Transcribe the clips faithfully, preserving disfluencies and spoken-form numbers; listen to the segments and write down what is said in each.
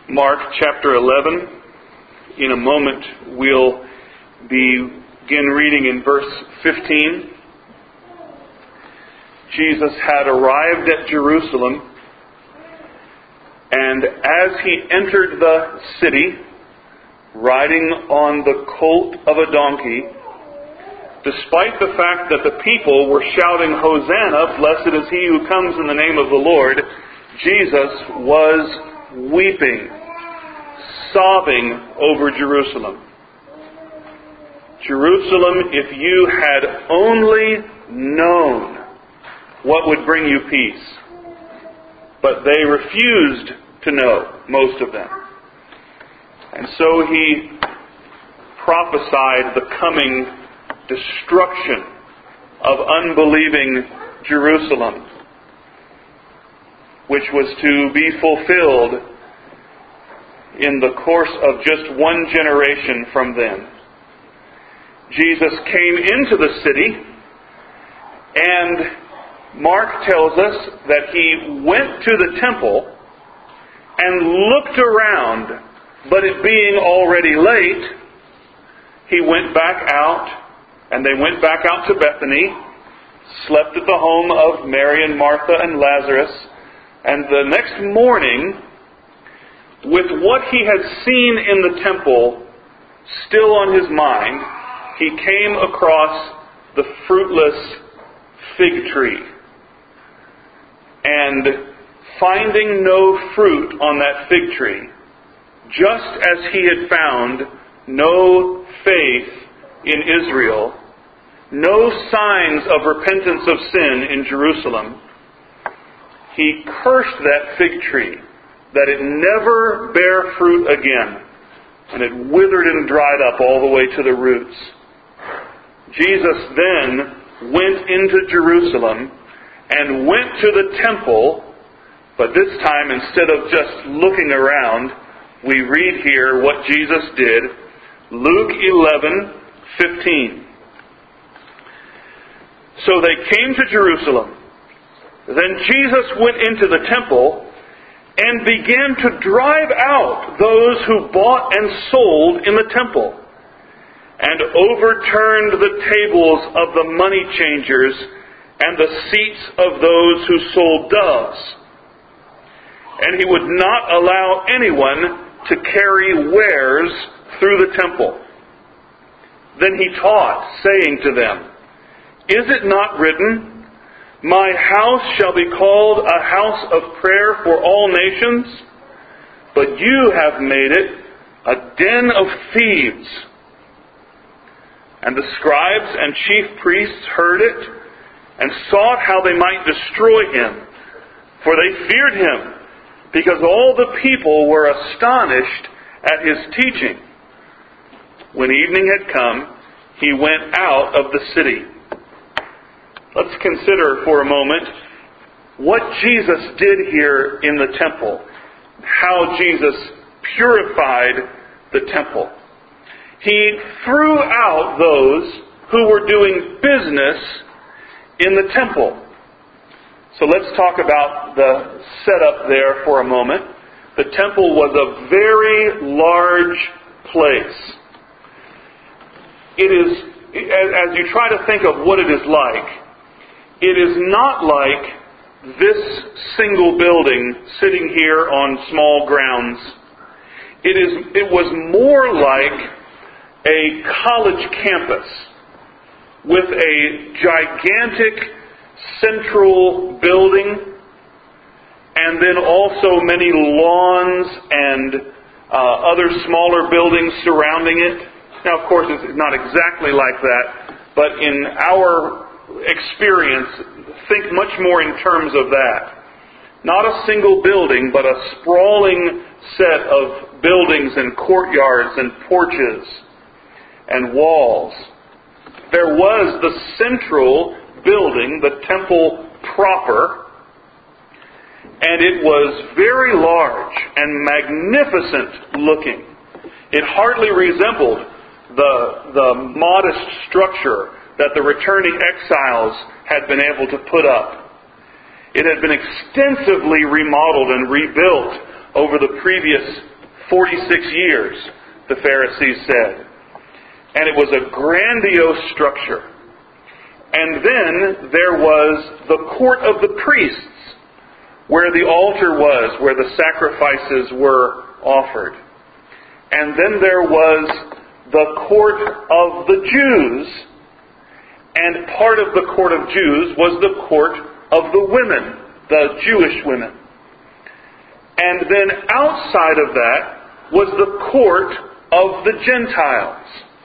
Mark chapter eleven. In a moment, we'll begin reading in verse fifteen. Jesus had arrived at Jerusalem, and as he entered the city, riding on the colt of a donkey, despite the fact that the people were shouting, "Hosanna, blessed is he who comes in the name of the Lord," Jesus was weeping, sobbing over Jerusalem. Jerusalem, if you had only known what would bring you peace. But they refused to know, most of them. And so he prophesied the coming destruction of unbelieving Jerusalem, which was to be fulfilled in the course of just one generation from then. Jesus came into the city, and Mark tells us that he went to the temple and looked around, but it being already late, he went back out, and they went back out to Bethany, slept at the home of Mary and Martha and Lazarus, and the next morning, with what he had seen in the temple still on his mind, he came across the fruitless fig tree. And finding no fruit on that fig tree, just as he had found no faith in Israel, no signs of repentance of sin in Jerusalem, he cursed that fig tree, that it never bear fruit again, and it withered and dried up all the way to the roots. Jesus then went into Jerusalem and went to the temple, but this time, instead of just looking around, we read here what Jesus did. Luke eleven fifteen. So they came to Jerusalem. Then Jesus went into the temple and began to drive out those who bought and sold in the temple, and overturned the tables of the money changers and the seats of those who sold doves. And he would not allow anyone to carry wares through the temple. Then he taught, saying to them, "Is it not written, 'My house shall be called a house of prayer for all nations'? But you have made it a den of thieves." And the scribes and chief priests heard it, and sought how they might destroy him, for they feared him, because all the people were astonished at his teaching. When evening had come, he went out of the city. Let's consider for a moment what Jesus did here in the temple, how Jesus purified the temple. He threw out those who were doing business in the temple. So let's talk about the setup there for a moment. The temple was a very large place. It is, as you try to think of what it is like, it is not like this single building sitting here on small grounds. It is. It was more like a college campus with a gigantic central building, and then also many lawns and uh, other smaller buildings surrounding it. Now, of course, it's not exactly like that, but in our experience, think much more in terms of that. Not a single building, but a sprawling set of buildings and courtyards and porches and walls. There was the central building, the temple proper, and it was very large and magnificent looking. It hardly resembled the, the modest structure that the returning exiles had been able to put up. It had been extensively remodeled and rebuilt over the previous forty-six years, the Pharisees said. And it was a grandiose structure. And then there was the court of the priests, where the altar was, where the sacrifices were offered. And then there was the court of the Jews, and part of the court of Jews was the court of the women, the Jewish women. And then outside of that was the court of the Gentiles,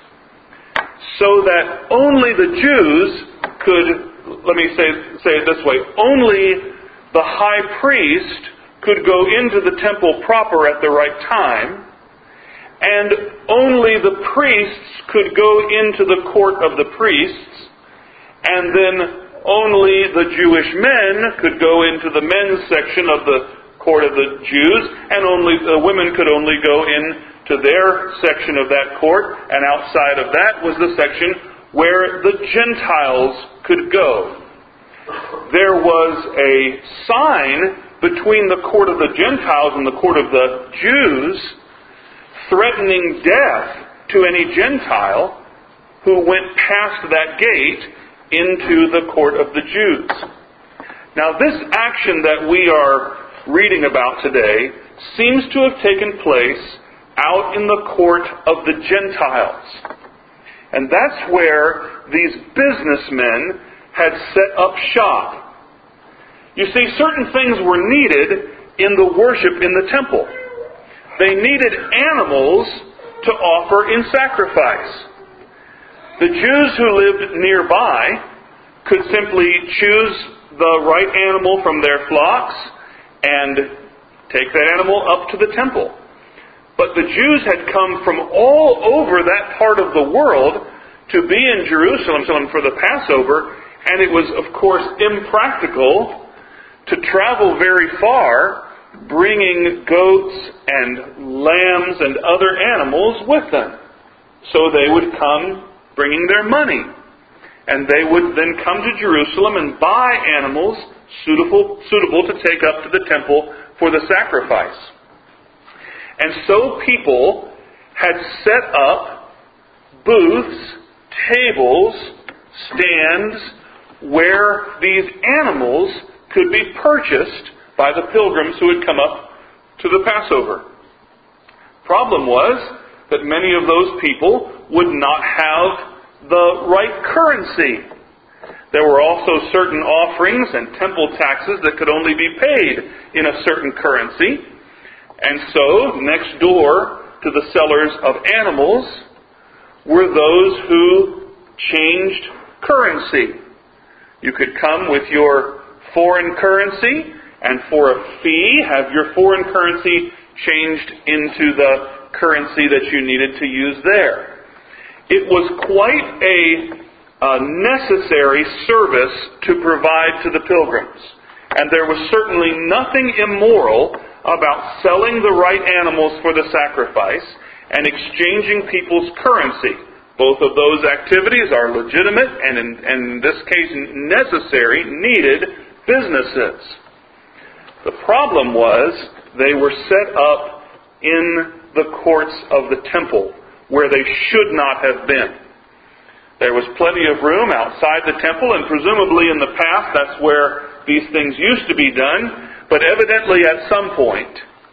so that only the Jews could, let me say, say it this way, only the high priest could go into the temple proper at the right time, and only the priests could go into the court of the priests, and then only the Jewish men could go into the men's section of the court of the Jews, and only the women could only go into their section of that court, and outside of that was the section where the Gentiles could go. There was a sign between the court of the Gentiles and the court of the Jews, threatening death to any Gentile who went past that gate into the court of the Jews. Now, this action that we are reading about today seems to have taken place out in the court of the Gentiles. And that's where these businessmen had set up shop. You see, certain things were needed in the worship in the temple. They needed animals to offer in sacrifice. The Jews who lived nearby could simply choose the right animal from their flocks and take that animal up to the temple. But the Jews had come from all over that part of the world to be in Jerusalem for the Passover, and it was, of course, impractical to travel very far bringing goats and lambs and other animals with them. So they would come bringing their money. And they would then come to Jerusalem and buy animals suitable, suitable to take up to the temple for the sacrifice. And so people had set up booths, tables, stands, where these animals could be purchased by the pilgrims who had come up to the Passover. Problem was that many of those people would not have the right currency. There were also certain offerings and temple taxes that could only be paid in a certain currency. And so, next door to the sellers of animals were those who changed currency. You could come with your foreign currency and for a fee have your foreign currency changed into the currency that you needed to use there. It was quite a, a necessary service to provide to the pilgrims. And there was certainly nothing immoral about selling the right animals for the sacrifice and exchanging people's currency. Both of those activities are legitimate and in, and in this case necessary, needed businesses. The problem was they were set up in the courts of the temple where they should not have been. There was plenty of room outside the temple, and presumably in the past that's where these things used to be done, but evidently at some point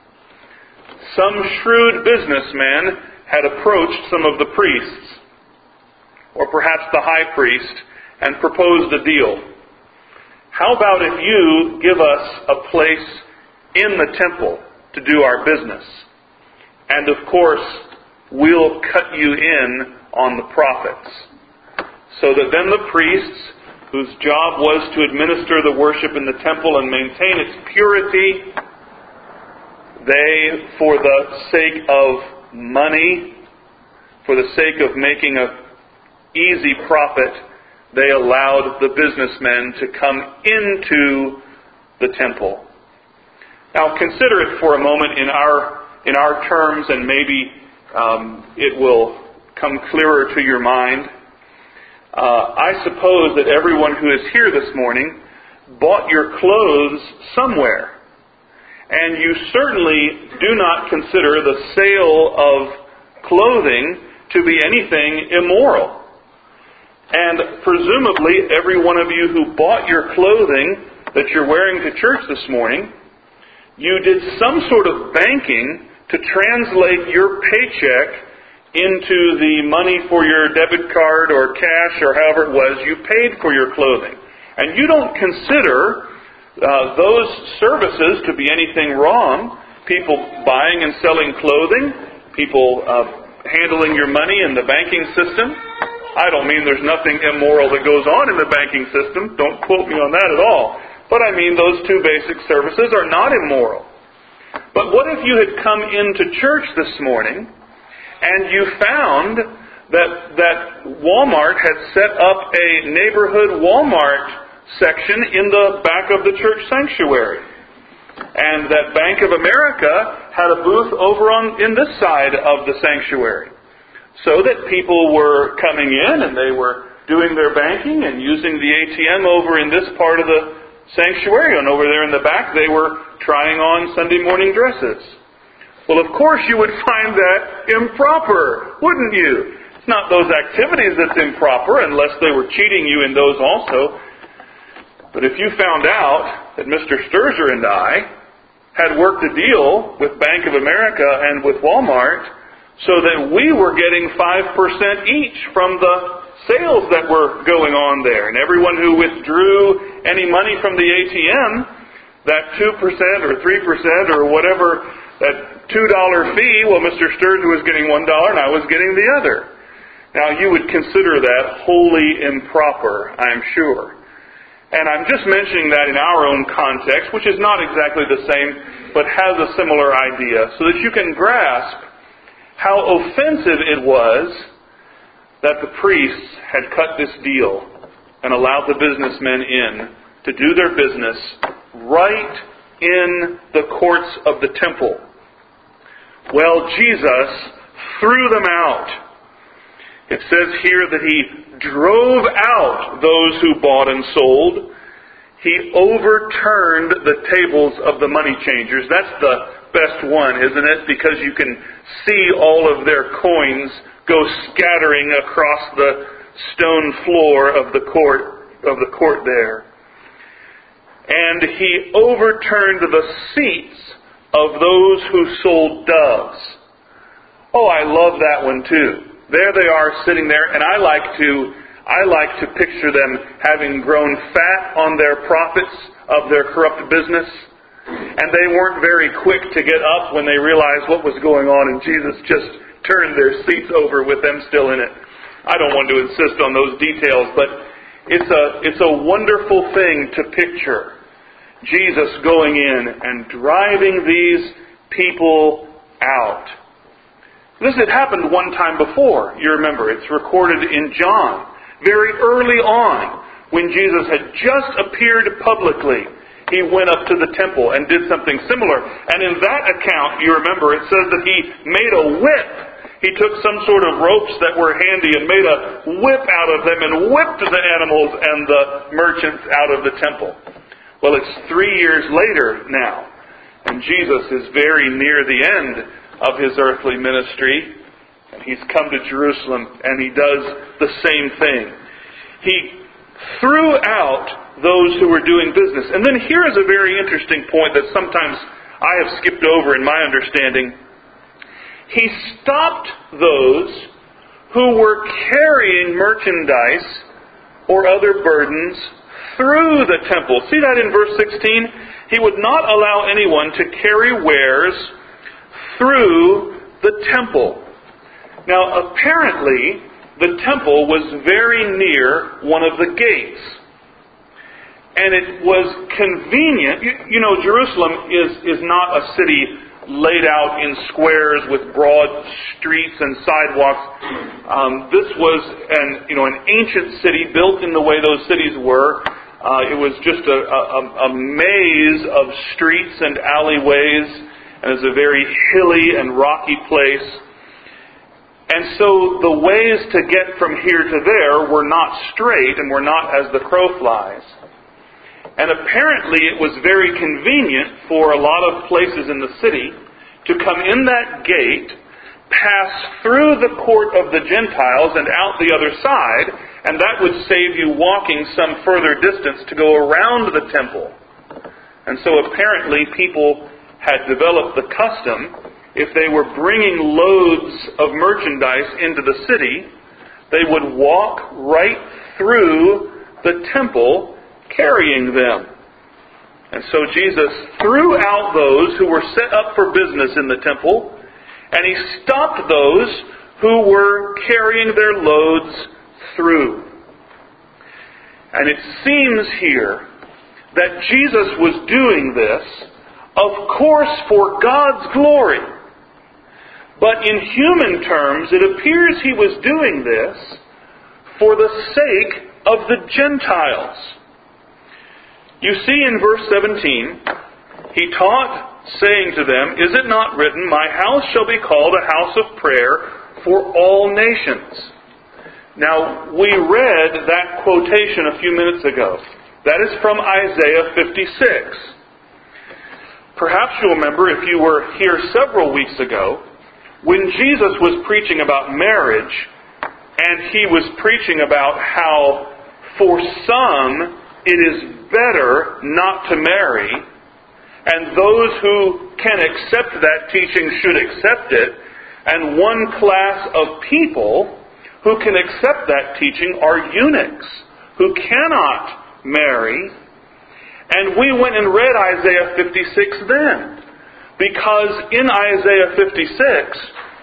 some shrewd businessman had approached some of the priests, or perhaps the high priest, and proposed a deal. How about if you give us a place in the temple to do our business? And of course, we'll cut you in on the profits. So that then the priests, whose job was to administer the worship in the temple and maintain its purity, they, for the sake of money, for the sake of making an easy profit, they allowed the businessmen to come into the temple. Now consider it for a moment in our in our terms, and maybe um, it will come clearer to your mind. Uh, I suppose that everyone who is here this morning bought your clothes somewhere. And you certainly do not consider the sale of clothing to be anything immoral. And presumably every one of you who bought your clothing that you're wearing to church this morning, you did some sort of banking to translate your paycheck into the money for your debit card or cash or however it was you paid for your clothing. And you don't consider uh, those services to be anything wrong. People buying and selling clothing, people uh, handling your money in the banking system. I don't mean there's nothing immoral that goes on in the banking system. Don't quote me on that at all. But I mean those two basic services are not immoral. But what if you had come into church this morning and you found that that Walmart had set up a neighborhood Walmart section in the back of the church sanctuary, and that Bank of America had a booth over on in this side of the sanctuary, so that people were coming in and they were doing their banking and using the A T M over in this part of the sanctuary, and over there in the back they were trying on Sunday morning dresses. Well, of course you would find that improper, wouldn't you? It's not those activities that's improper, unless they were cheating you in those also. But if you found out that Mister Sturzer and I had worked a deal with Bank of America and with Walmart so that we were getting five percent each from the sales that were going on there, and everyone who withdrew any money from the A T M, that two percent or three percent or whatever, that two dollar fee, well, Mister Sturzer was getting one dollar and I was getting the other. Now, you would consider that wholly improper, I'm sure. And I'm just mentioning that in our own context, which is not exactly the same, but has a similar idea, so that you can grasp how offensive it was that the priests had cut this deal and allowed the businessmen in to do their business right in the courts of the temple. Well, Jesus threw them out. It says here that He drove out those who bought and sold. He overturned the tables of the money changers. That's the best one, isn't it? Because you can see all of their coins go scattering across the stone floor of the court of the court there. And He overturned the seats of those who sold doves. Oh, I love that one too. There they are sitting there, and I like to I like to picture them having grown fat on their profits of their corrupt business, and they weren't very quick to get up when they realized what was going on, and Jesus just turned their seats over with them still in it. I don't want to insist on those details, but it's a it's a wonderful thing to picture Jesus going in and driving these people out. This had happened one time before, you remember. It's recorded in John, very early on, when Jesus had just appeared publicly. He went up to the temple and did something similar. And in that account, you remember, it says that He made a whip. He took some sort of ropes that were handy and made a whip out of them and whipped the animals and the merchants out of the temple. Well, it's three years later now, and Jesus is very near the end of His earthly ministry, and He's come to Jerusalem, and He does the same thing. He threw out those who were doing business. And then here is a very interesting point that sometimes I have skipped over in my understanding. He stopped those who were carrying merchandise or other burdens through the temple. See that in verse sixteen? He would not allow anyone to carry wares through the temple. Now, apparently, the temple was very near one of the gates. And it was convenient. You, you know, Jerusalem is, is not a city laid out in squares with broad streets and sidewalks. Um, this was an, you know, an ancient city built in the way those cities were. Uh, it was just a, a, a maze of streets and alleyways. And it's a very hilly and rocky place. And so the ways to get from here to there were not straight and were not as the crow flies. And apparently it was very convenient for a lot of places in the city to come in that gate, pass through the court of the Gentiles and out the other side, and that would save you walking some further distance to go around the temple. And so apparently people had developed the custom, if they were bringing loads of merchandise into the city, they would walk right through the temple carrying them. And so Jesus threw out those who were set up for business in the temple, and He stopped those who were carrying their loads through. And it seems here that Jesus was doing this, of course, for God's glory. But in human terms, it appears He was doing this for the sake of the Gentiles. You see in verse seventeen, He taught, saying to them, "Is it not written, My house shall be called a house of prayer for all nations?" Now, we read that quotation a few minutes ago. That is from Isaiah fifty-six. Perhaps you'll remember, if you were here several weeks ago, when Jesus was preaching about marriage, and He was preaching about how for some it is better not to marry, and those who can accept that teaching should accept it, and one class of people who can accept that teaching are eunuchs, who cannot marry. And we went and read Isaiah fifty-six then, because in Isaiah fifty-six,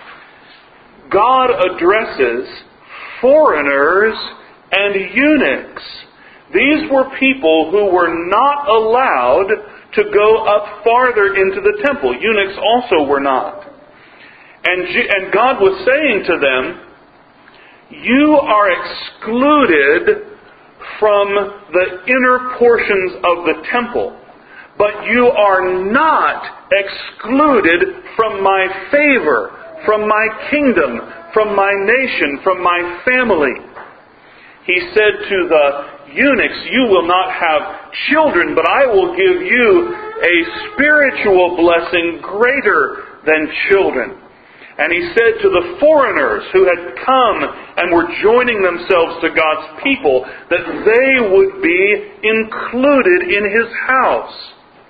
God addresses foreigners and eunuchs. These were people who were not allowed to go up farther into the temple. Eunuchs also were not. And, and God was saying to them, you are excluded from the inner portions of the temple, but you are not excluded from my favor, from my kingdom, from my nation, from my family. He said to the eunuchs, you will not have children, but I will give you a spiritual blessing greater than children. And He said to the foreigners who had come and were joining themselves to God's people, that they would be included in His house.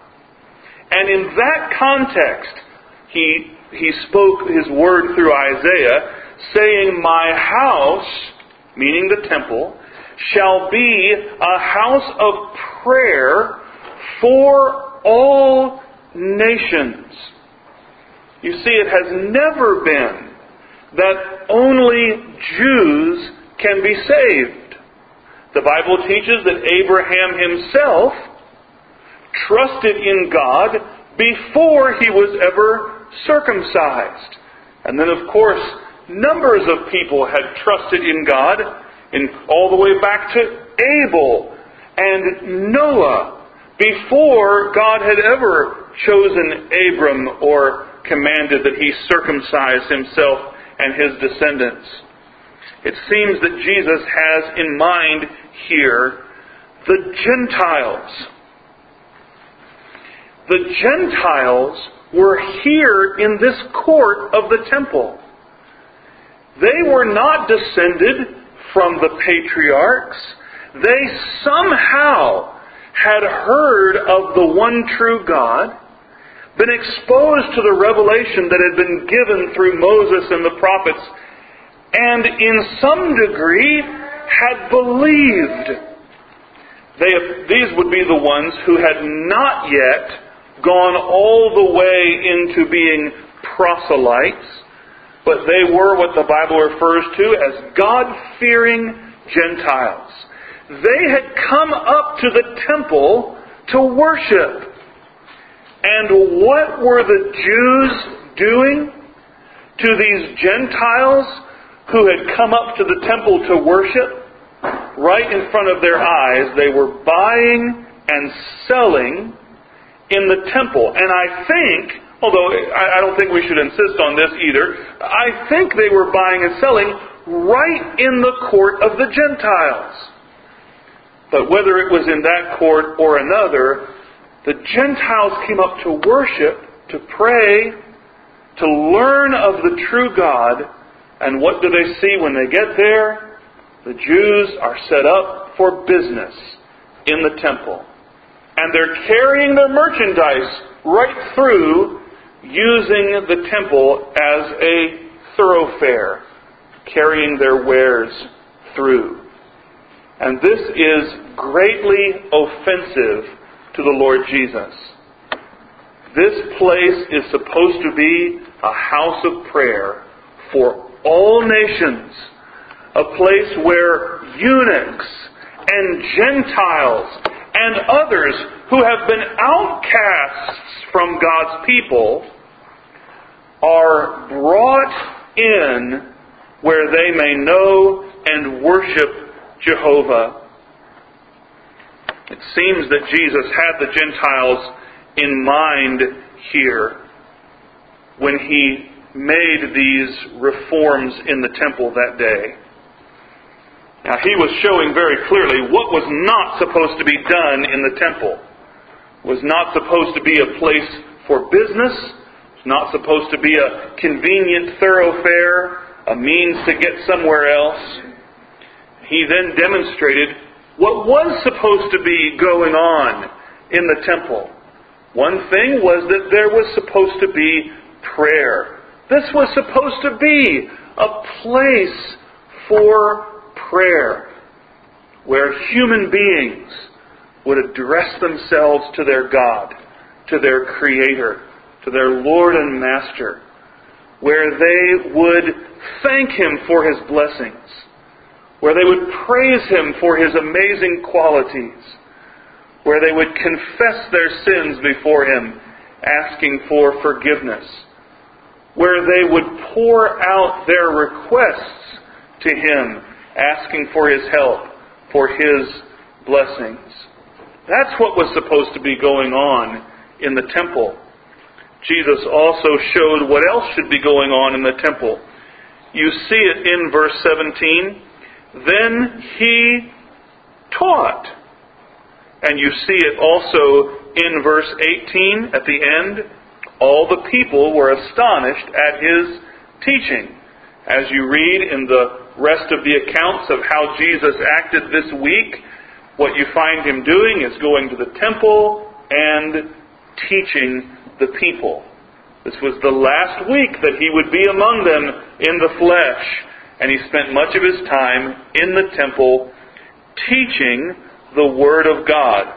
And in that context, He, he spoke His word through Isaiah, saying, my house, meaning the temple, shall be a house of prayer for all nations. You see, it has never been that only Jews can be saved. The Bible teaches that Abraham himself trusted in God before he was ever circumcised. And then, of course, numbers of people had trusted in God, in all the way back to Abel and Noah, before God had ever chosen Abram or commanded that he circumcise himself and his descendants. It seems that Jesus has in mind here the Gentiles. The Gentiles were here in this court of the temple. They were not descended from the patriarchs. They somehow had heard of the one true God, been exposed to the revelation that had been given through Moses and the prophets, and in some degree had believed. They, these would be the ones who had not yet gone all the way into being proselytes, but they were what the Bible refers to as God-fearing Gentiles. They had come up to the temple to worship. And what were the Jews doing to these Gentiles who had come up to the temple to worship? Right in front of their eyes, they were buying and selling in the temple. And I think, although I don't think we should insist on this either, I think they were buying and selling right in the court of the Gentiles. But whether it was in that court or another, the Gentiles came up to worship, to pray, to learn of the true God. And what do they see when they get there? The Jews are set up for business in the temple. And they're carrying their merchandise right through, using the temple as a thoroughfare, carrying their wares through. And this is greatly offensive to the Lord Jesus. This place is supposed to be a house of prayer for all nations, a place where eunuchs and Gentiles and others who have been outcasts from God's people are brought in where they may know and worship Jehovah. It seems that Jesus had the Gentiles in mind here when He made these reforms in the temple that day. Now, He was showing very clearly what was not supposed to be done in the temple. It was not supposed to be a place for business. It was not supposed to be a convenient thoroughfare, a means to get somewhere else. He then demonstrated what was supposed to be going on in the temple. One thing was that there was supposed to be prayer. This was supposed to be a place for prayer, where human beings would address themselves to their God, to their Creator, to their Lord and Master, where they would thank Him for His blessings, where they would praise Him for His amazing qualities, where they would confess their sins before Him, asking for forgiveness, where they would pour out their requests to Him, asking for His help, for His blessings. That's what was supposed to be going on in the temple. Jesus also showed what else should be going on in the temple. You see it in verse seventeen. Then He taught. And you see it also in verse eighteen at the end. All the people were astonished at His teaching. As you read in the rest of the accounts of how Jesus acted this week, what you find Him doing is going to the temple and teaching the people. This was the last week that He would be among them in the flesh, and He spent much of His time in the temple teaching the Word of God.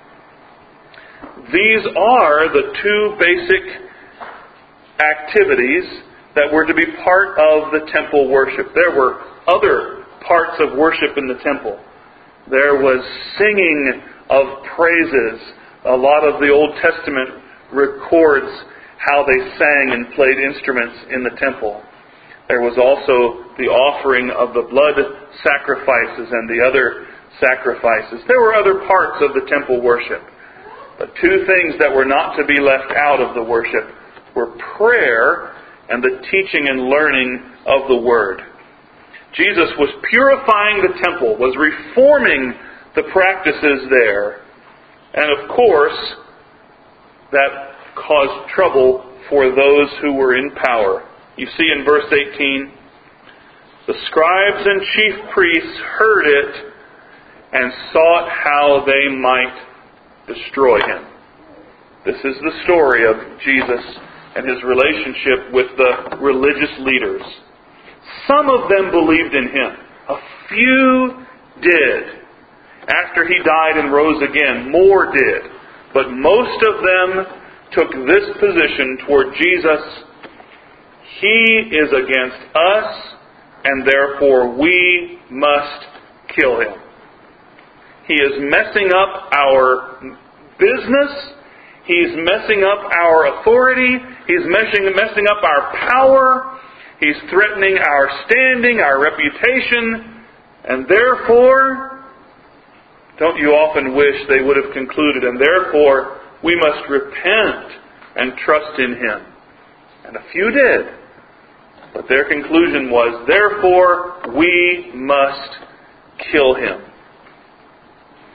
These are the two basic activities that were to be part of the temple worship. There were other parts of worship in the temple. There was singing of praises. A lot of the Old Testament records how they sang and played instruments in the temple. There was also the offering of the blood sacrifices and the other sacrifices. There were other parts of the temple worship. But two things that were not to be left out of the worship were prayer and the teaching and learning of the Word. Jesus was purifying the temple, was reforming the practices there. And of course, that caused trouble for those who were in power. You see in verse eighteen, the scribes and chief priests heard it and sought how they might destroy Him. This is the story of Jesus and His relationship with the religious leaders. Some of them believed in Him. A few did. After He died and rose again, more did. But most of them took this position toward Jesus. He is against us, and therefore we must kill Him. He is messing up our business. He's messing up our authority. He's messing, messing up our power. He's threatening our standing, our reputation. And therefore, don't you often wish they would have concluded, and therefore we must repent and trust in Him. And a few did. But their conclusion was, therefore we must kill Him.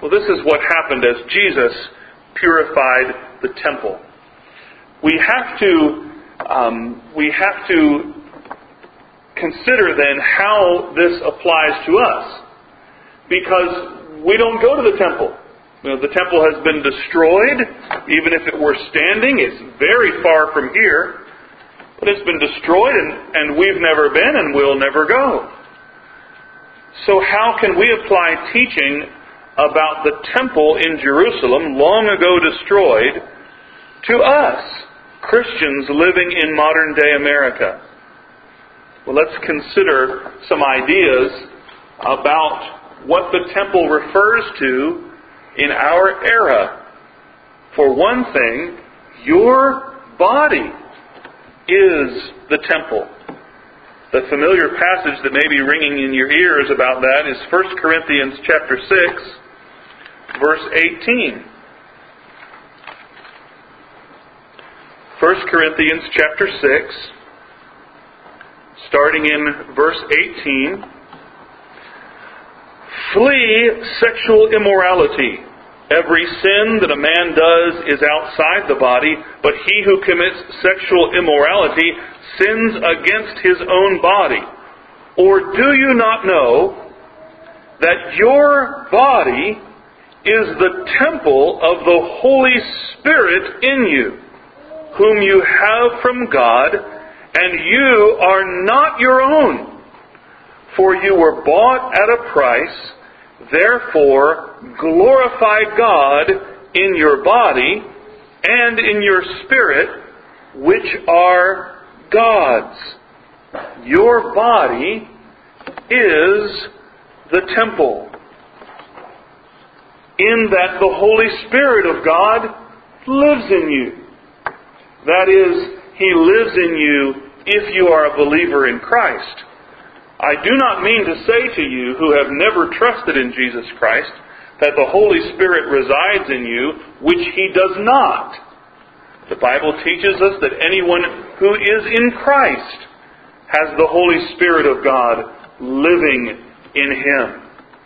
Well, this is what happened as Jesus purified the temple. We have to, um, we have to consider then how this applies to us, because we don't go to the temple. You know, the temple has been destroyed. Even if it were standing, it's very far from here. But it's been destroyed, and, and we've never been, and we'll never go. So how can we apply teaching about the temple in Jerusalem, long ago destroyed, to us, Christians living in modern-day America? Well, let's consider some ideas about what the temple refers to in our era. For one thing, your body is the temple. The familiar passage that may be ringing in your ears about that is First Corinthians chapter six, verse eighteen. First Corinthians chapter six, starting in verse eighteen. Flee sexual immorality. Every sin that a man does is outside the body, but he who commits sexual immorality sins against his own body. Or do you not know that your body is the temple of the Holy Spirit in you, whom you have from God, and you are not your own? For you were bought at a price. Therefore, glorify God in your body and in your spirit, which are God's. Your body is the temple, in that the Holy Spirit of God lives in you. That is, He lives in you if you are a believer in Christ. I do not mean to say to you who have never trusted in Jesus Christ that the Holy Spirit resides in you, which He does not. The Bible teaches us that anyone who is in Christ has the Holy Spirit of God living in him.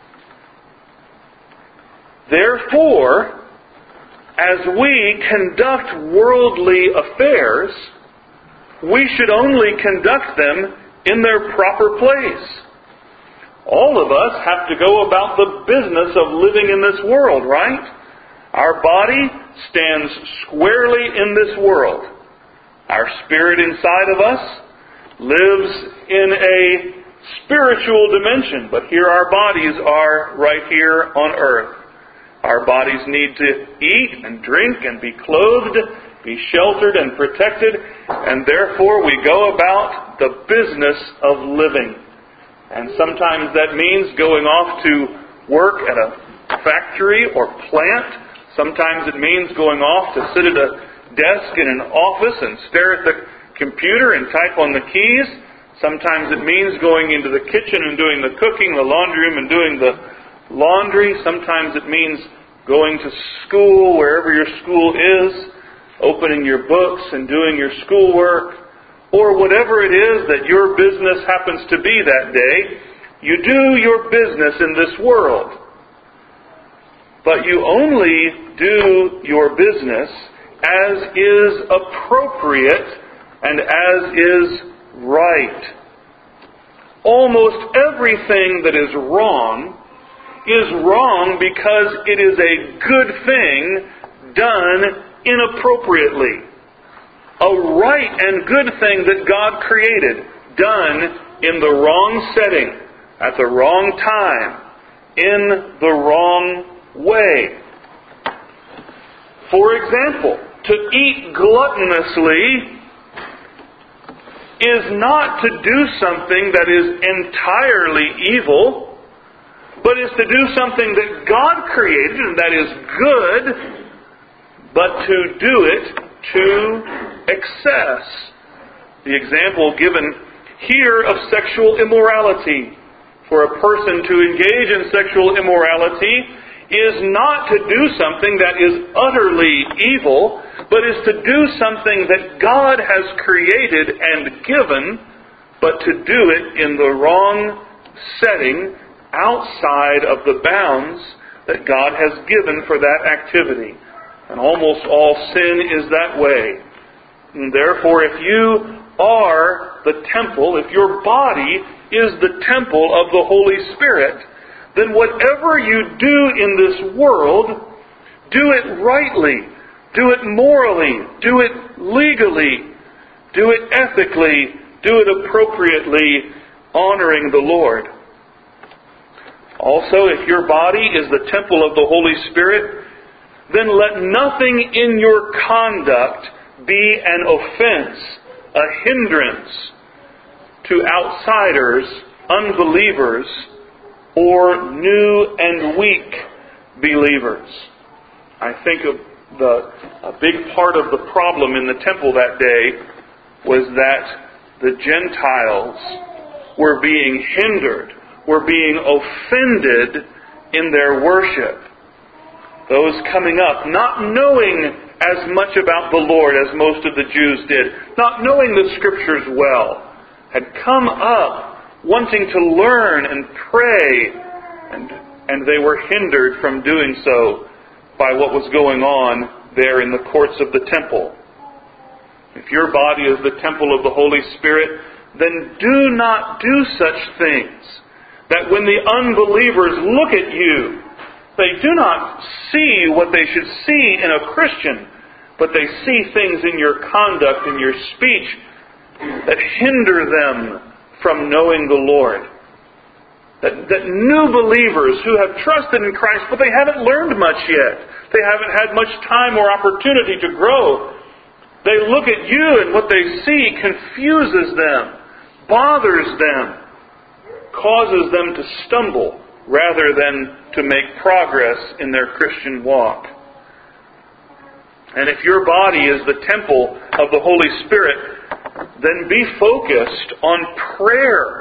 Therefore, as we conduct worldly affairs, we should only conduct them in their proper place. All of us have to go about the business of living in this world, right? Our body stands squarely in this world. Our spirit inside of us lives in a spiritual dimension, but here our bodies are right here on earth. Our bodies need to eat and drink and be clothed, be sheltered and protected, and therefore we go about the business of living. And sometimes that means going off to work at a factory or plant. Sometimes it means going off to sit at a desk in an office and stare at the computer and type on the keys. Sometimes it means going into the kitchen and doing the cooking, the laundry room and doing the laundry. Sometimes it means going to school, wherever your school is, opening your books and doing your schoolwork, or whatever it is that your business happens to be that day. You do your business in this world. But you only do your business as is appropriate and as is right. Almost everything that is wrong is wrong because it is a good thing done inappropriately. A right and good thing that God created, done in the wrong setting, at the wrong time, in the wrong way. For example, to eat gluttonously is not to do something that is entirely evil, but is to do something that God created and that is good, but to do it to excess. The example given here of sexual immorality. For a person to engage in sexual immorality is not to do something that is utterly evil, but is to do something that God has created and given, but to do it in the wrong setting, outside of the bounds that God has given for that activity. And almost all sin is that way. And therefore, if you are the temple, if your body is the temple of the Holy Spirit, then whatever you do in this world, do it rightly, do it morally, do it legally, do it ethically, do it appropriately, honoring the Lord. Also, if your body is the temple of the Holy Spirit, then let nothing in your conduct be an offense, a hindrance to outsiders, unbelievers, or new and weak believers. I think of the a big part of the problem in the temple that day was that the Gentiles were being hindered, were being offended in their worship. Those coming up, not knowing as much about the Lord as most of the Jews did, not knowing the Scriptures well, had come up wanting to learn and pray, and, and they were hindered from doing so by what was going on there in the courts of the temple. If your body is the temple of the Holy Spirit, then do not do such things that when the unbelievers look at you, they do not see what they should see in a Christian, but they see things in your conduct, in your speech, that hinder them from knowing the Lord. That, that new believers who have trusted in Christ, but they haven't learned much yet. They haven't had much time or opportunity to grow. They look at you and what they see confuses them, bothers them, causes them to stumble rather than to make progress in their Christian walk. And if your body is the temple of the Holy Spirit, then be focused on prayer.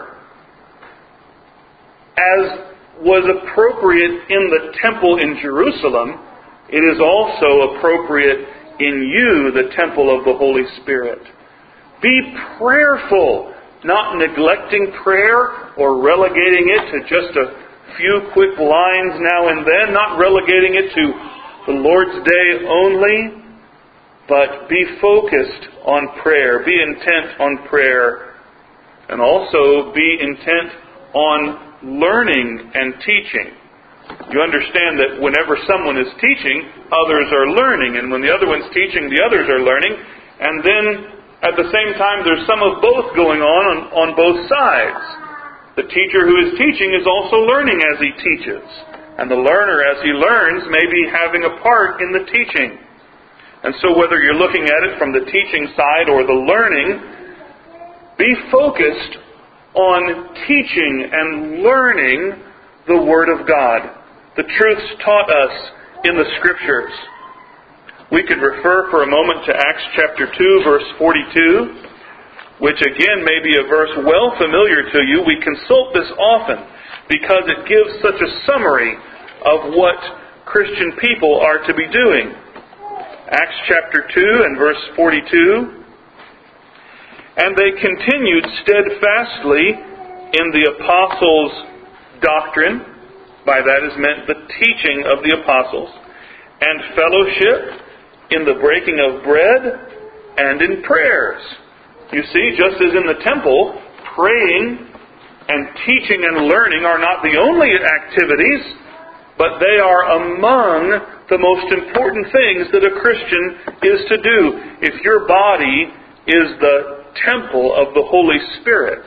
As was appropriate in the temple in Jerusalem, it is also appropriate in you, the temple of the Holy Spirit. Be prayerful, not neglecting prayer or relegating it to just a few quick lines now and then, not relegating it to the Lord's Day only, but be focused on prayer, be intent on prayer, and also be intent on learning and teaching. You understand that whenever someone is teaching, others are learning, and when the other one's teaching, the others are learning, and then at the same time there's some of both going on on, on both sides. The teacher who is teaching is also learning as he teaches, and the learner as he learns may be having a part in the teaching. And so whether you're looking at it from the teaching side or the learning, be focused on teaching and learning the Word of God, the truths taught us in the Scriptures. We could refer for a moment to Acts chapter two, verse forty-two, which again may be a verse well familiar to you. We consult this often because it gives such a summary of what Christian people are to be doing. Acts chapter two and verse forty-two. And they continued steadfastly in the apostles' doctrine, by that is meant the teaching of the apostles, and fellowship, in the breaking of bread, and in prayers. You see, just as in the temple, praying and teaching and learning are not the only activities, but they are among the most important things that a Christian is to do. If your body is the temple of the Holy Spirit,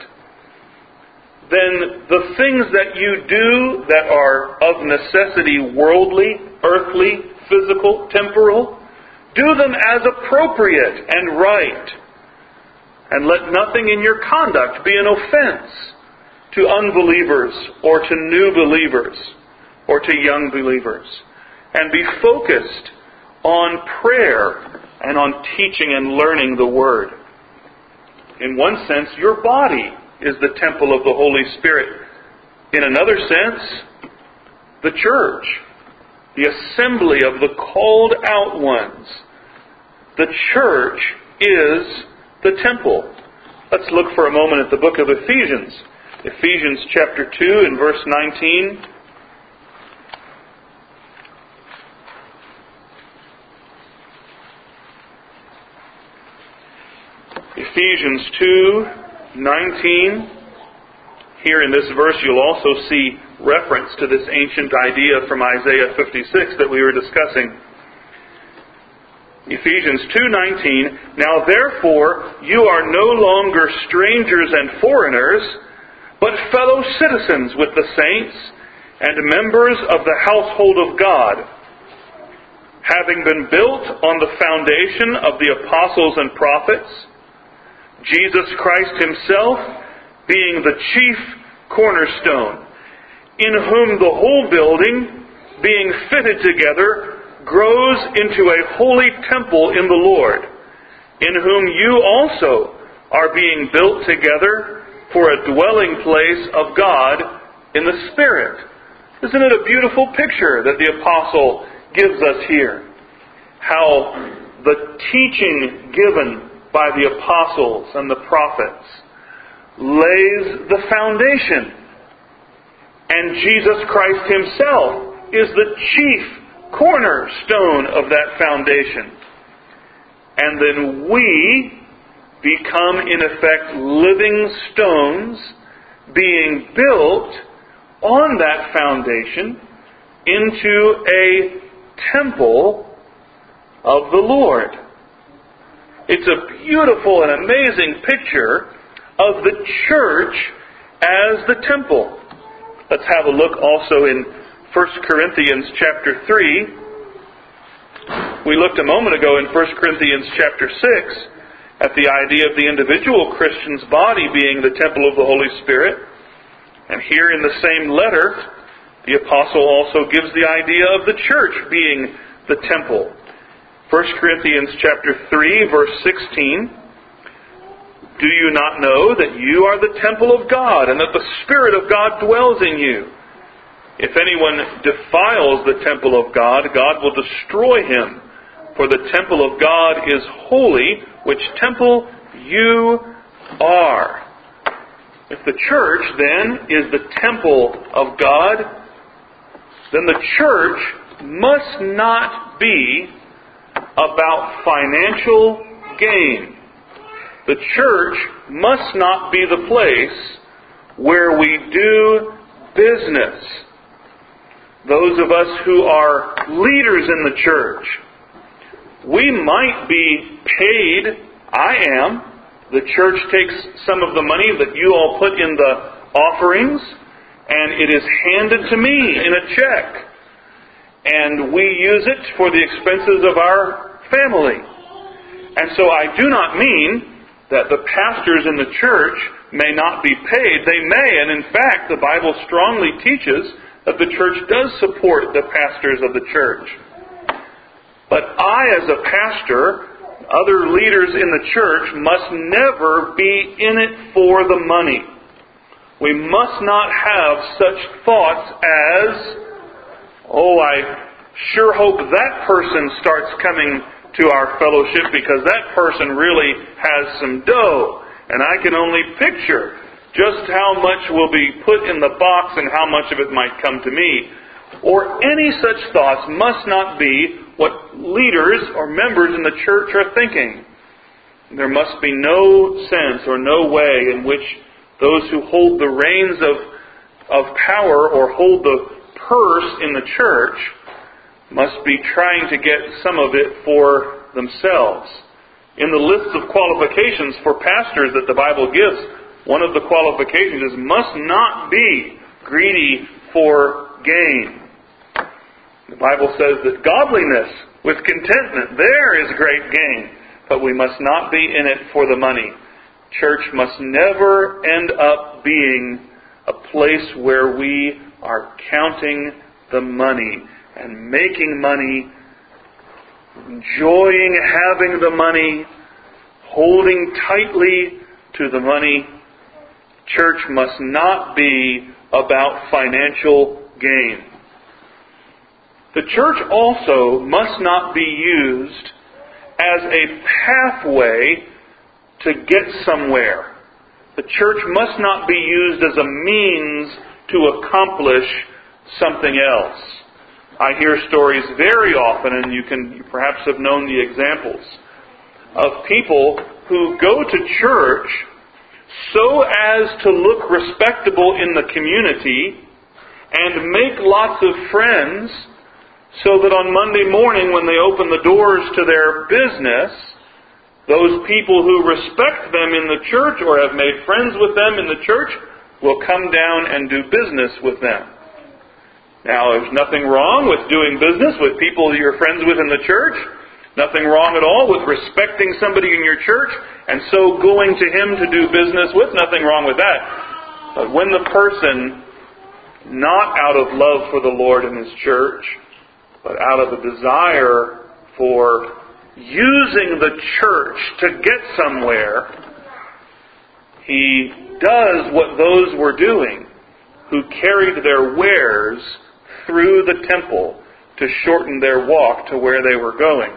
then the things that you do that are of necessity worldly, earthly, physical, temporal, do them as appropriate and right. And let nothing in your conduct be an offense to unbelievers or to new believers or to young believers. And be focused on prayer and on teaching and learning the Word. In one sense, your body is the temple of the Holy Spirit. In another sense, the church, the assembly of the called out ones. The church is the temple. Let's look for a moment at the book of Ephesians. Ephesians chapter two and verse nineteen. Ephesians two nineteen. Here in this verse you'll also see reference to this ancient idea from Isaiah fifty-six that we were discussing. Ephesians two nineteen, "Now therefore you are no longer strangers and foreigners, but fellow citizens with the saints and members of the household of God, having been built on the foundation of the apostles and prophets, Jesus Christ himself being the chief cornerstone, in whom the whole building, being fitted together, grows into a holy temple in the Lord, in whom you also are being built together for a dwelling place of God in the Spirit." Isn't it a beautiful picture that the apostle gives us here? How the teaching given by the apostles and the prophets lays the foundation, and Jesus Christ himself is the chief cornerstone of that foundation. And then we become, in effect, living stones being built on that foundation into a temple of the Lord. It's a beautiful and amazing picture of the church as the temple. Let's have a look also in First Corinthians chapter three. We looked a moment ago in First Corinthians chapter six at the idea of the individual Christian's body being the temple of the Holy Spirit. And here in the same letter, the apostle also gives the idea of the church being the temple. First Corinthians chapter three, verse sixteen. "Do you not know that you are the temple of God, and that the Spirit of God dwells in you? If anyone defiles the temple of God, God will destroy him. For the temple of God is holy, which temple you are." If the church, then, is the temple of God, then the church must not be about financial gain. The church must not be the place where we do business. Those of us who are leaders in the church, we might be paid. I am. The church takes some of the money that you all put in the offerings, and it is handed to me in a check. And we use it for the expenses of our family. And so I do not mean that the pastors in the church may not be paid. They may, and in fact, the Bible strongly teaches that the church does support the pastors of the church. But I, as a pastor, other leaders in the church, must never be in it for the money. We must not have such thoughts as, "Oh, I sure hope that person starts coming to our fellowship because that person really has some dough, and I can only picture just how much will be put in the box and how much of it might come to me." Or any such thoughts must not be what leaders or members in the church are thinking. There must be no sense or no way in which those who hold the reins of, of power or hold the purse in the church must be trying to get some of it for themselves. In the list of qualifications for pastors that the Bible gives, one of the qualifications is must not be greedy for gain. The Bible says that godliness with contentment, there is great gain. But we must not be in it for the money. Church must never end up being a place where we are counting the money and making money, enjoying having the money, holding tightly to the money. Church must not be about financial gain. The church also must not be used as a pathway to get somewhere. The church must not be used as a means to accomplish something else. I hear stories very often, and you can you perhaps have known the examples, of people who go to church so as to look respectable in the community and make lots of friends so that on Monday morning when they open the doors to their business, those people who respect them in the church or have made friends with them in the church will come down and do business with them. Now, there's nothing wrong with doing business with people you're friends with in the church. Nothing wrong at all with respecting somebody in your church and so going to him to do business with. Nothing wrong with that. But when the person, not out of love for the Lord and His church, but out of a desire for using the church to get somewhere, he does what those were doing who carried their wares through the temple to shorten their walk to where they were going.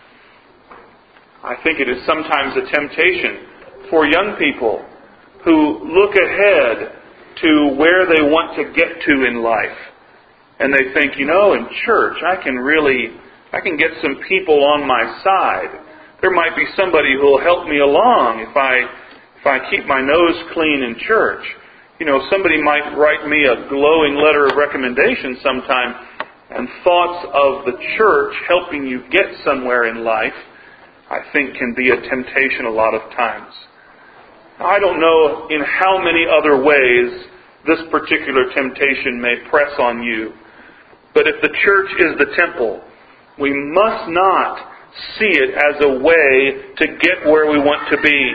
I think it is sometimes a temptation for young people who look ahead to where they want to get to in life. And they think, you know, in church I can really, I can get some people on my side. There might be somebody who will help me along if I, if I keep my nose clean in church. You know, somebody might write me a glowing letter of recommendation sometime, and thoughts of the church helping you get somewhere in life, I think, can be a temptation a lot of times. I don't know in how many other ways this particular temptation may press on you, but if the church is the temple, we must not see it as a way to get where we want to be.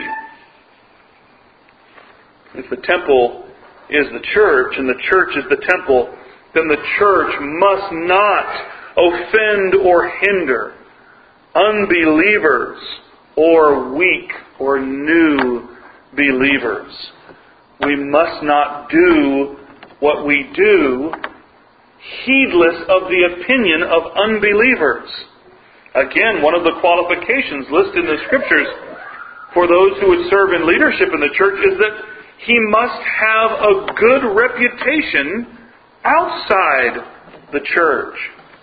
If the temple is the church and the church is the temple, then the church must not offend or hinder unbelievers or weak or new believers. We must not do what we do heedless of the opinion of unbelievers. Again, one of the qualifications listed in the Scriptures for those who would serve in leadership in the church is that he must have a good reputation outside the church.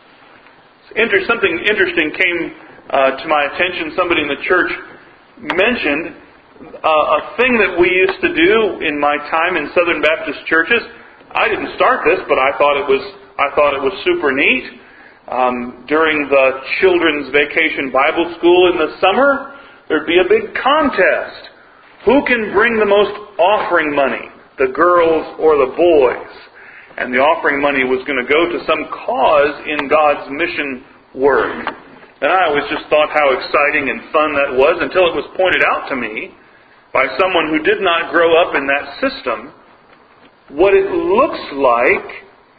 Inter- something interesting came uh, to my attention. Somebody in the church mentioned uh, a thing that we used to do in my time in Southern Baptist churches. I didn't start this, but I thought it was I thought it was super neat. Um, during the children's vacation Bible school in the summer, there'd be a big contest. Who can bring the most offering money, the girls or the boys? And the offering money was going to go to some cause in God's mission work. And I always just thought how exciting and fun that was until it was pointed out to me by someone who did not grow up in that system what it looks like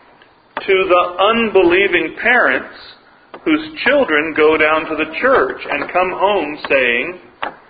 to the unbelieving parents whose children go down to the church and come home saying,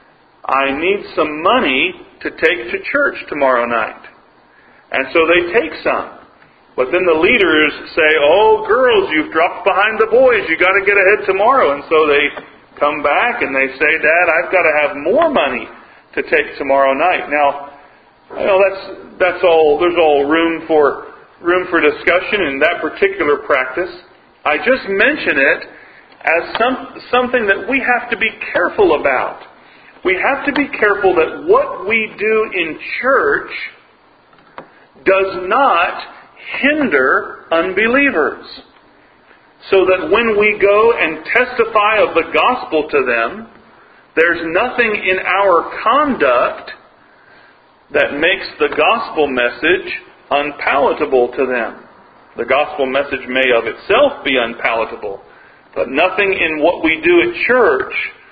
I need some money to take to church tomorrow night. And so they take some. But then the leaders say, oh, girls, you've dropped behind the boys. You've got to get ahead tomorrow. And so they come back and they say, Dad, I've got to have more money to take tomorrow night. Now, you know, that's that's all. There's all room for room for discussion in that particular practice. I just mention it as some something that we have to be careful about. We have to be careful that what we do in church does not hinder unbelievers. So that when we go and testify of the gospel to them, there's nothing in our conduct that makes the gospel message unpalatable to them. The gospel message may of itself be unpalatable, but nothing in what we do at church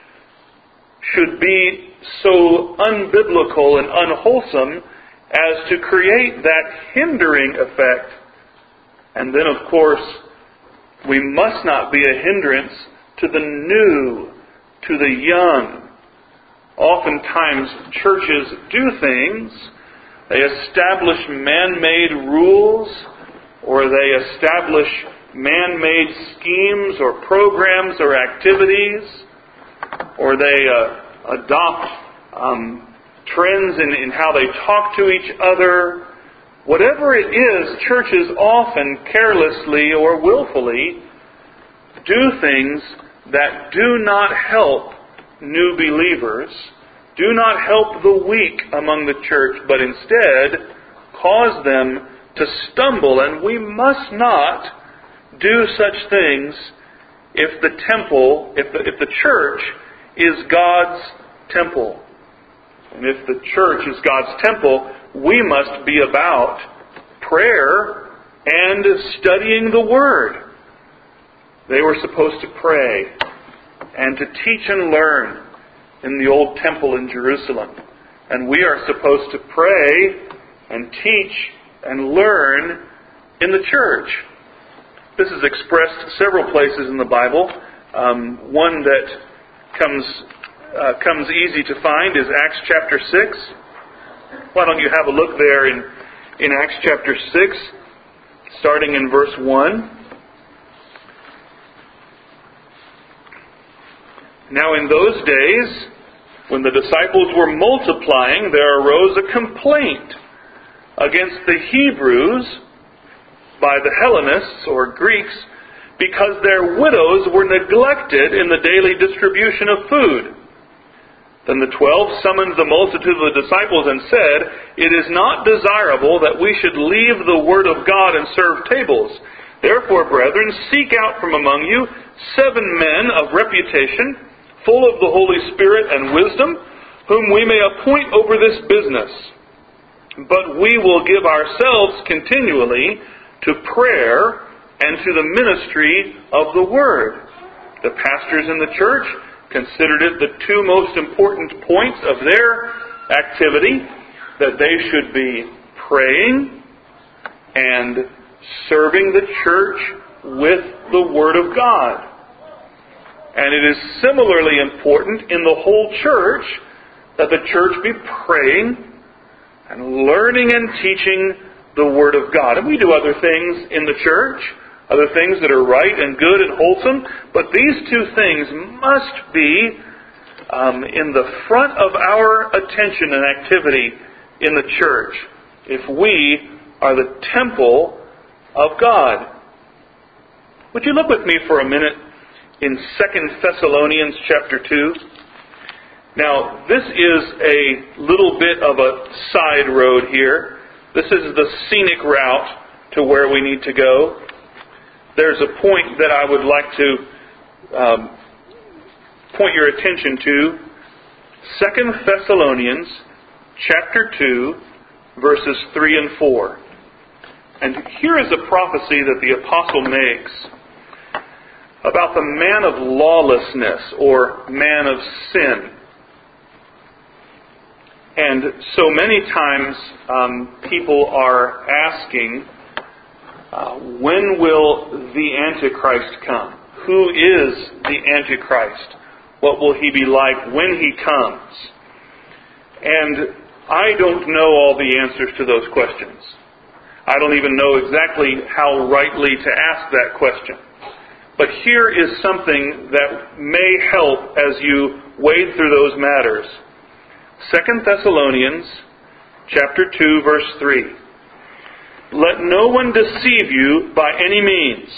should be so unbiblical and unwholesome as to create that hindering effect. And then, of course, we must not be a hindrance to the new, to the young. Oftentimes, churches do things. They establish man-made rules, or they establish man-made schemes or programs or activities, or they uh, adopt um, trends in, in how they talk to each other. Whatever it is, churches often carelessly or willfully do things that do not help new believers, Do not help the weak among the church, but instead cause them to stumble. And we must not do such things if the temple, if the, if the church is God's temple. And if the church is God's temple, we must be about prayer and studying the Word. They were supposed to pray and to teach and learn in the old temple in Jerusalem. And we are supposed to pray and teach and learn in the church. This is expressed several places in the Bible. Um, one that comes uh, comes easy to find is Acts chapter six. Why don't you have a look there in, in Acts chapter six, starting in verse one. Now in those days, when the disciples were multiplying, there arose a complaint against the Hebrews by the Hellenists or Greeks, because their widows were neglected in the daily distribution of food. Then the twelve summoned the multitude of the disciples and said, It is not desirable that we should leave the word of God and serve tables. Therefore, brethren, seek out from among you seven men of reputation, full of the Holy Spirit and wisdom, whom we may appoint over this business. But we will give ourselves continually to prayer and to the ministry of the Word. The pastors in the church considered it the two most important points of their activity, that they should be praying and serving the church with the Word of God. And it is similarly important in the whole church that the church be praying and learning and teaching the Word of God. And we do other things in the church, other things that are right and good and wholesome, but these two things must be um, in the front of our attention and activity in the church if we are the temple of God. Would you look with me for a minute in Second Thessalonians chapter two? Now, this is a little bit of a side road here. This is the scenic route to where we need to go. There's a point that I would like to um, point your attention to. Second Thessalonians chapter two, verses three and four. And here is a prophecy that the apostle makes about the man of lawlessness or man of sin. And so many times um, people are asking, uh, when will the Antichrist come? Who is the Antichrist? What will he be like when he comes? And I don't know all the answers to those questions. I don't even know exactly how rightly to ask that question. But here is something that may help as you wade through those matters. Second Thessalonians chapter two, verse three. Let no one deceive you by any means,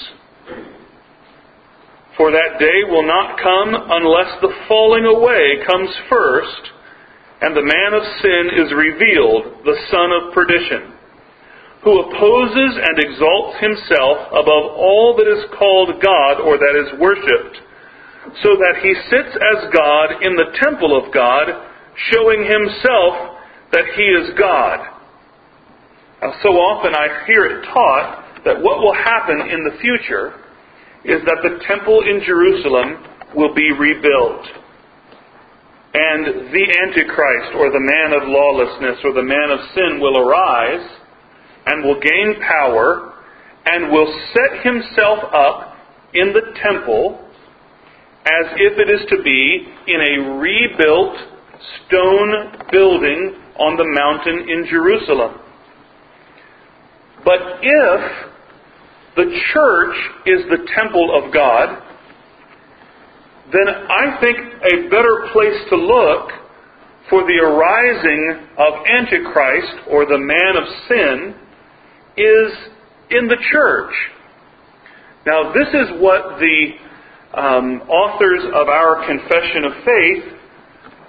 for that day will not come unless the falling away comes first, and the man of sin is revealed, the son of perdition, who opposes and exalts himself above all that is called God or that is worshipped, so that he sits as God in the temple of God, showing himself that he is God. Now, so often I hear it taught that what will happen in the future is that the temple in Jerusalem will be rebuilt. And the Antichrist, or the man of lawlessness, or the man of sin will arise and will gain power and will set himself up in the temple as if it is to be in a rebuilt stone building on the mountain in Jerusalem. But if the church is the temple of God, then I think a better place to look for the arising of Antichrist, or the man of sin, is in the church. Now, this is what the um, authors of our confession of faith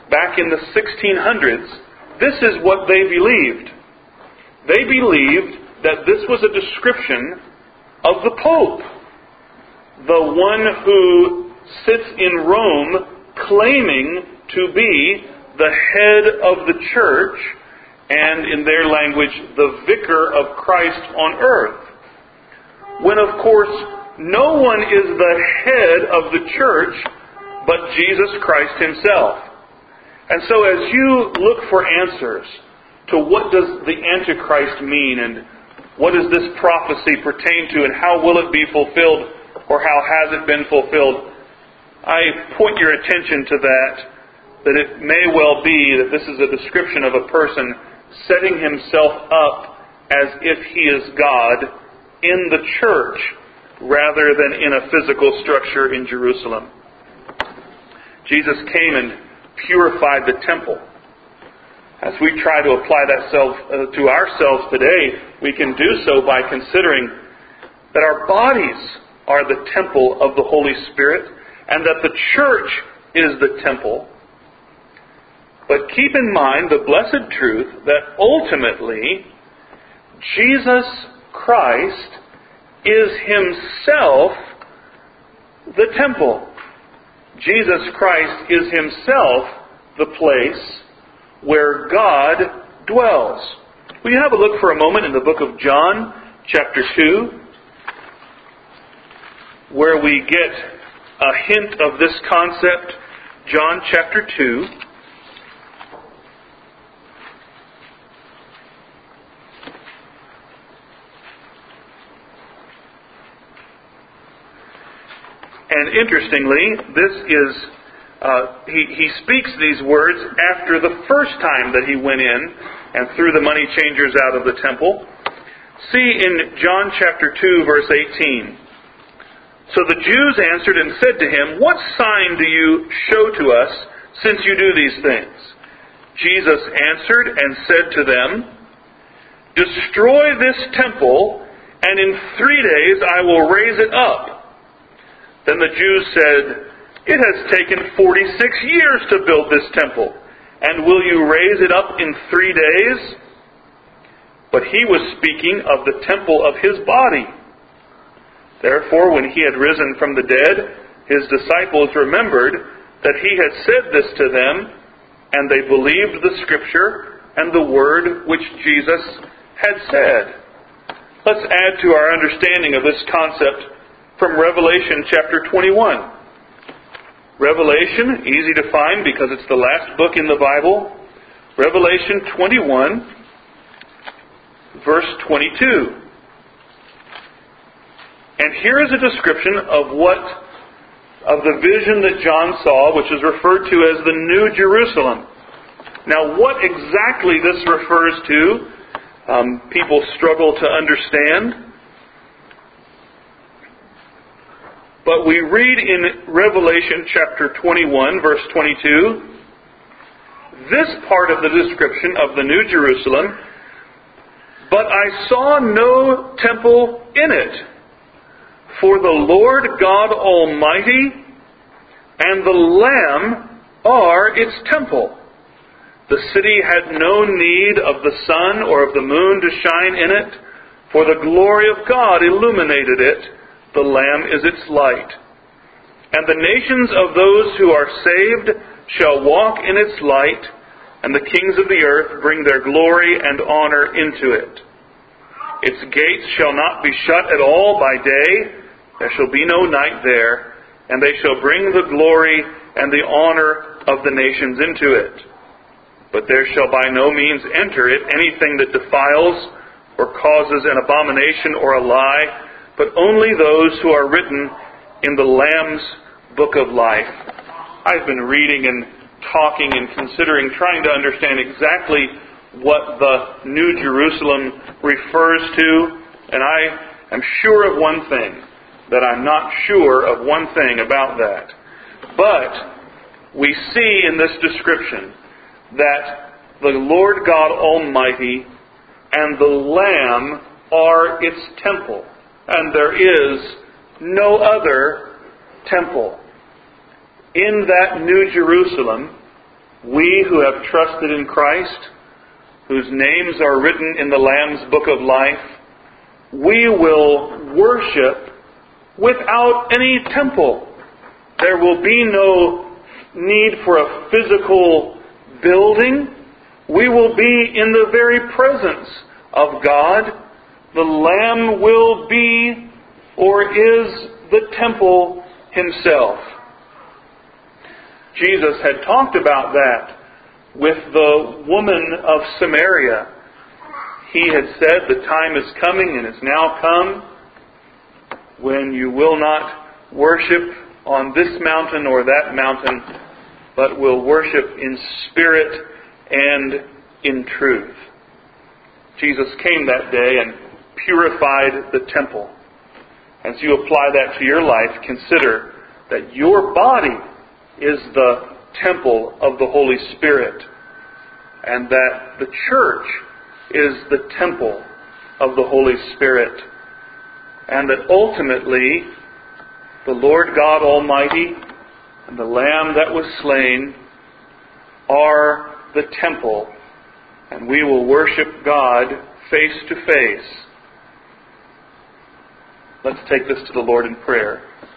back in the sixteen hundreds, this is what they believed. They believed that this was a description of the Pope, the one who sits in Rome claiming to be the head of the church, and in their language, the vicar of Christ on earth. When, of course, no one is the head of the church but Jesus Christ himself. And so as you look for answers to what does the Antichrist mean, and what does this prophecy pertain to, and how will it be fulfilled, or how has it been fulfilled, I point your attention to that, that it may well be that this is a description of a person setting himself up as if he is God in the church rather than in a physical structure in Jerusalem. Jesus came and purified the temple. As we try to apply that self, uh, to ourselves today, we can do so by considering that our bodies are the temple of the Holy Spirit, and that the church is the temple. But keep in mind the blessed truth that ultimately Jesus Christ is himself the temple. Jesus Christ is himself the place where God dwells. Will you have a look for a moment in the book of John, chapter two, where we get a hint of this concept. John chapter two. And interestingly, this is, uh, he, he speaks these words after the first time that he went in and threw the money changers out of the temple. See in John chapter two, verse eighteen. So the Jews answered and said to him, "What sign do you show to us since you do these things?" Jesus answered and said to them, "Destroy this temple, and in three days I will raise it up." Then the Jews said, "It has taken forty-six years to build this temple, and will you raise it up in three days?" But he was speaking of the temple of his body. Therefore, when he had risen from the dead, his disciples remembered that he had said this to them, and they believed the Scripture and the word which Jesus had said. Let's add to our understanding of this concept from Revelation chapter twenty-one. Revelation, easy to find because it's the last book in the Bible. Revelation twenty-one, verse twenty-two. And here is a description of what, of the vision that John saw, which is referred to as the New Jerusalem. Now, what exactly this refers to, um, people struggle to understand. But we read in Revelation chapter twenty-one, verse twenty-two, this part of the description of the New Jerusalem: "But I saw no temple in it, for the Lord God Almighty and the Lamb are its temple. The city had no need of the sun or of the moon to shine in it, for the glory of God illuminated it. The Lamb is its light. And the nations of those who are saved shall walk in its light, and the kings of the earth bring their glory and honor into it. Its gates shall not be shut at all by day. There shall be no night there, and they shall bring the glory and the honor of the nations into it. But there shall by no means enter it anything that defiles or causes an abomination or a lie, but only those who are written in the Lamb's book of life." I've been reading and talking and considering, trying to understand exactly what the New Jerusalem refers to, and I am sure of one thing, that I'm not sure of one thing about that. But we see in this description that the Lord God Almighty and the Lamb are its temple, and there is no other temple. In that New Jerusalem, We who have trusted in Christ, whose names are written in the Lamb's Book of Life, we will worship without any temple. There will be no need for a physical building. We will be in the very presence of God. The Lamb will be or is the temple Himself. Jesus had talked about that with the woman of Samaria. He had said, the time is coming and is now come when you will not worship on this mountain or that mountain, but will worship in spirit and in truth. Jesus came that day and purified the temple. As you apply that to your life, consider that your body is the temple of the Holy Spirit, and that the church is the temple of the Holy Spirit, and that ultimately the Lord God Almighty and the Lamb that was slain are the temple, and we will worship God face to face. Let's take this to the Lord in prayer.